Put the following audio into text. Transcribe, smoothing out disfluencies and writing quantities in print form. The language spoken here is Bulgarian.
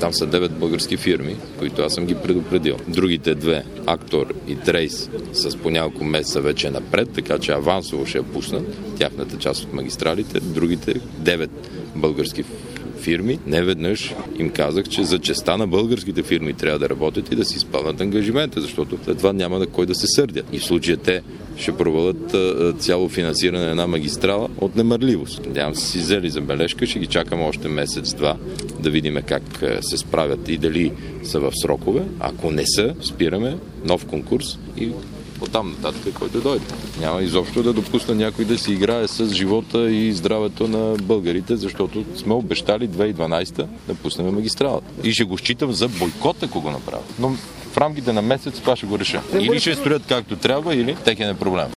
Там са 9 български фирми, които аз съм ги предупредил. Другите две, Актор и Трейс, с по няколко месеца вече напред, така че авансово ще я пуснат тяхната част от магистралите. Другите 9 български фирми, неведнъж им казах, че за честа на българските фирми трябва да работят и да си изпълнят ангажимента, защото след това няма на кой да се сърдят. И в случая те ще провалят цяло финансиране на една магистрала от немърливост. Надявам се си взели забележка, ще ги чакаме още месец-два да видим как се справят и дали са в срокове. Ако не са, спираме нов конкурс и оттам нататък, който дойде. Няма изобщо да допусна някой да си играе с живота и здравето на българите, защото сме обещали 2012 да пуснем магистралата. И ще го считам за бойкот, ако го направя. Но в рамките на месец това ще го реша. Или ще строят както трябва, или техен е проблем.